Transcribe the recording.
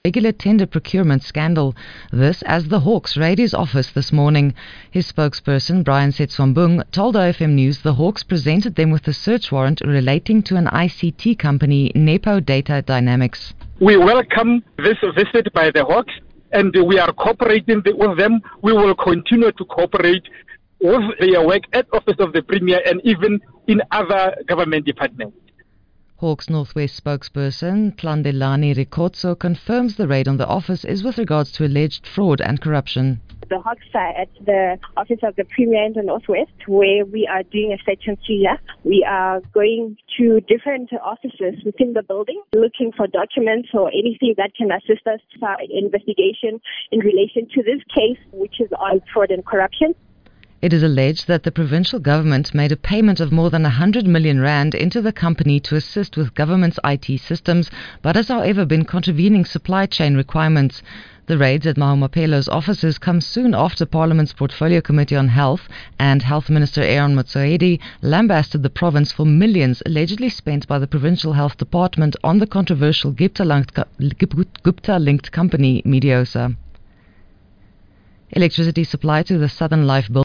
regular tender procurement scandal. This as the Hawks raid his office this morning. His spokesperson, Brian Setswambung, told OFM News the Hawks presented them with a search warrant relating to an ICT company, Nepo Data Dynamics. We welcome this visit by the Hawks, and we are cooperating with them. We will continue to cooperate with their work at Office of the Premier and even in other government departments. Hawks Northwest spokesperson Tlandelani Rikotso confirms the raid on the office is with regards to alleged fraud and corruption. The Hawks are at the Office of the Premier in the Northwest, where we are doing a search and seizure. We are going to different offices within the building, looking for documents or anything that can assist us in our investigation in relation to this case, which is on fraud and corruption. It is alleged that the provincial government made a payment of more than 100 million rand into the company to assist with government's IT systems, but has however been contravening supply chain requirements. The raids at Mahumapelo's offices come soon after Parliament's Portfolio Committee on Health and Health Minister Aaron Motsoedi lambasted the province for millions allegedly spent by the Provincial Health Department on the controversial Gupta-linked company Mediosa. Electricity supply to the Southern Life